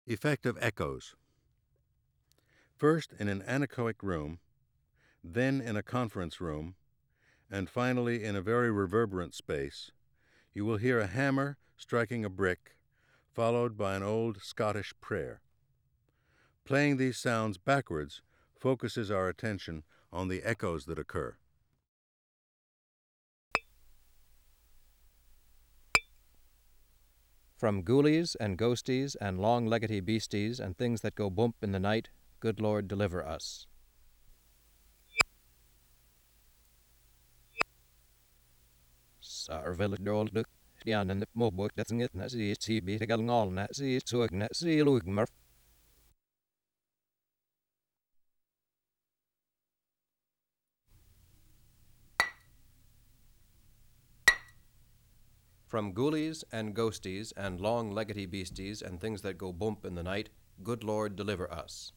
Effect of echoes. First in an anechoic room, then in a conference room, and finally in a very reverberant space, you will hear a hammer striking a brick, followed by an old Scottish prayer. Playing these sounds backwards focuses our attention on the echoes that occur. From ghoulies and ghosties and long-leggedy beasties and things that go bump in the night, good Lord deliver us. Sarveldolduk, Dianen Mobuk, that's it, Nazi, Tibi, the Galnal, Nazi, Tug, Nazi, Lugmer. From ghoulies and ghosties and long-leggedy beasties and things that go bump in the night, good Lord deliver us.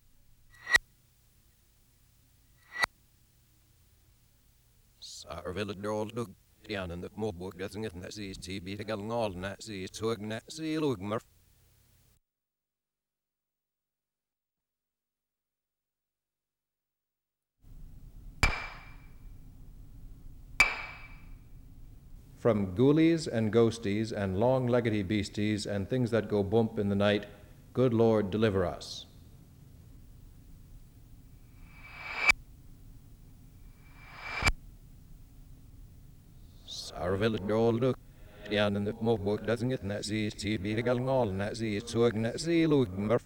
Sarveldolduk, Dianen Mobuk, that's it, Nazi, Tibi, the Galnal, Nazi, Tug, Nazi, Lugmer. From ghoulies and ghosties and long-leggedy beasties and things that go bump in the night, good Lord deliver us. Sarveldolduk, Dianen Mobuk, that's it, Nazi, Tibi, the Galnal, Nazi, Tug, Nazi, Lugmer.